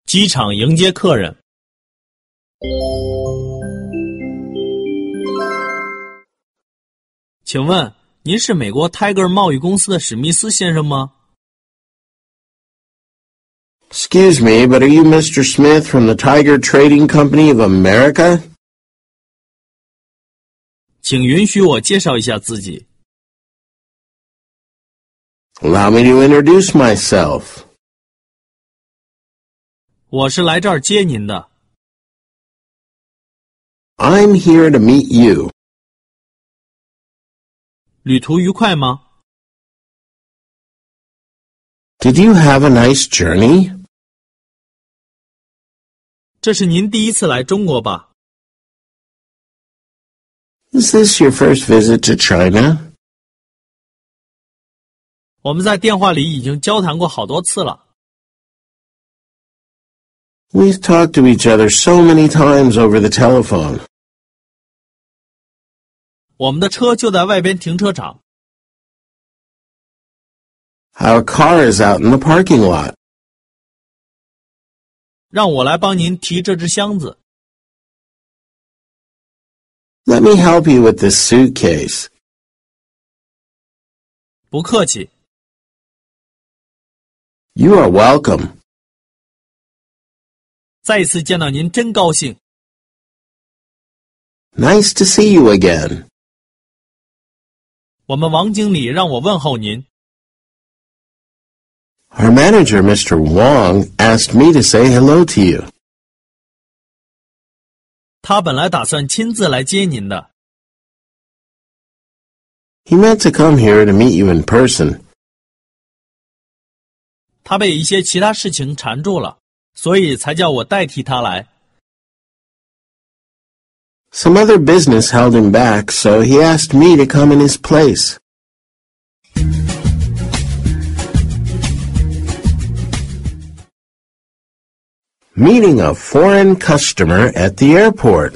机场迎接客人。请问您是美国 Tiger 贸易公司的史密斯先生吗？ Excuse me, but are you Mr. Smith from the Tiger Trading Company of America? 请允许我介绍一下自己。 Allow me to introduce myself. 我是来这儿接您的。 I'm here to meet you. 旅途愉快吗？ Did you have a nice journey? 这是您第一次来中国吧？ Is this your first visit to China? 我们在电话里已经交谈过好多次了。 We've talked to each other so many times over the telephone. 我们的车就在外边停车场。 Our car is out in the parking lot. 让我来帮您提这只箱子。 Let me help you with this suitcase. 不客气。 You are welcome. 再一次见到您真高兴。 Nice to see you again. 我们王经理让我问候您。 Our manager, Mr. Wong, asked me to say hello to you. 他本来打算亲自来接您的。 He meant to come here to meet you in person. 他被一些其他事情缠住了，所以才叫我代替他来。 Some other business held him back, so he asked me to come in his place. Meeting a foreign customer at the airport.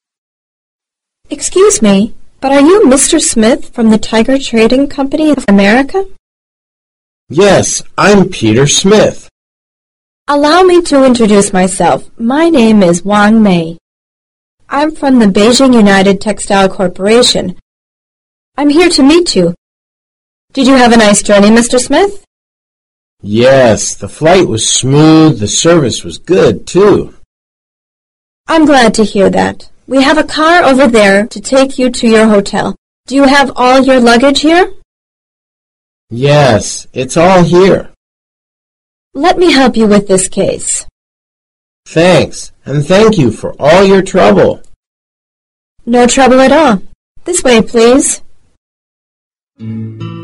Excuse me, but are you Mr. Smith from the Tiger Trading Company of America? Yes, I'm Peter Smith. Allow me to introduce myself. My name is Wang Mei. I'm from the Beijing United Textile Corporation. I'm here to meet you. Did you have a nice journey, Mr. Smith? Yes, the flight was smooth. The service was good, too. I'm glad to hear that. We have a car over there to take you to your hotel. Do you have all your luggage here? Yes, it's all here. Let me help you with this case. Thanks, and thank you for all your trouble. No trouble at all. This way, please.